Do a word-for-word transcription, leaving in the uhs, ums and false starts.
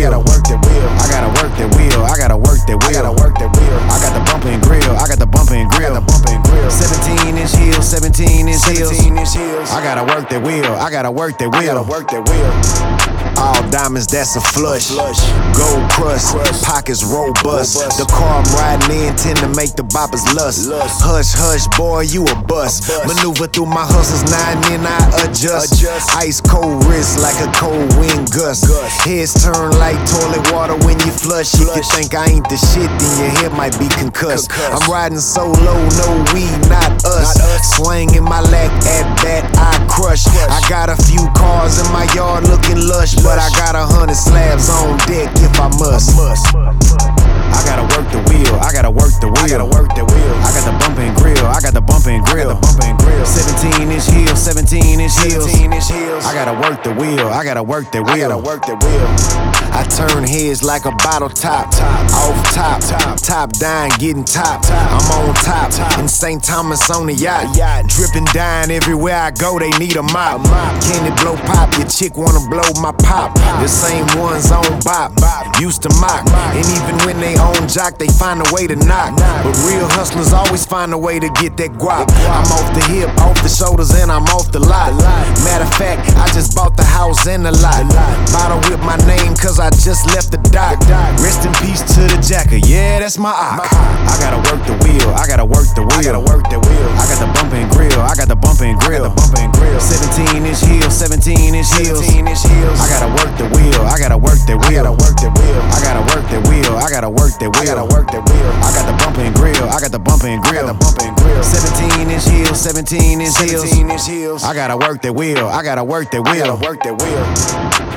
wheel. I gotta work that wheel. I gotta work that wheel. I gotta work that wheel. I gotta work that wheel. I got the bumper and grill. I got the bumper and grill. I got the bumper and grill. seventeen inch heels. seventeen inch heels. seventeen inch heels. I gotta work that wheel. I gotta work that wheel. I gotta work that wheel. All diamonds, that's a flush. Gold crust, pockets robust. The car I'm riding in tend to make the boppers lust. Hush, hush, boy, you a bust. Maneuver through my hustles, now and then I adjust. Ice cold wrist like a cold wind gust. Heads turn like toilet water when you flush. If you think I ain't the shit, then your head might be concussed. I'm riding so low, no weed, not us. Swinging my lack at bat, I crush. I got a few cars in my yard looking lush, but I got a hundred slabs on deck if I must. I gotta work the wheel. I gotta work the wheel. I gotta work the wheel. I got the bumper and grill. I got the bumper and grill. I got the bumper and grill. seventeen inch heels. seventeen inch heels. seventeen inch heels. I gotta work the wheel. I gotta work the wheel. I gotta work the wheel. I turn heads like a bottle top. Top. Off top. Top. Top down, getting top. top. I'm on top. top. In Saint Thomas on the yacht. yacht. Dripping down everywhere I go. They need a mop. Can it blow pop? Your chick wanna blow my pop. The same ones on bop. Used to mock. And even when they on jock, they find a way to knock. But real hustlers always find a way to get that guap. I'm off the hip, off the shoulders, and I'm off the lot. Matter of fact, I just bought the house and the lot. Bottle with my name, cause I just left the dock. Rest in peace to the jacker, yeah, that's my ock. I gotta work the wheel, I gotta work the wheel. I gotta work the wheel. I got the bumper and grill, I got the bumper and grill. I got the bumper and grill. seventeen inch heels, seventeen inch heels. seventeen inch heels. I gotta work the wheel, I gotta work the wheel. I gotta work the wheel. I gotta work the wheel. I gotta work that wheel. I gotta work that wheel. I got the bumper and grill. I got the bumper and grill. I got the bumper and grill. seventeen inch heels. seventeen inch heels. seventeen inch heels. I gotta work that wheel. I gotta work that wheel. I gotta work that wheel.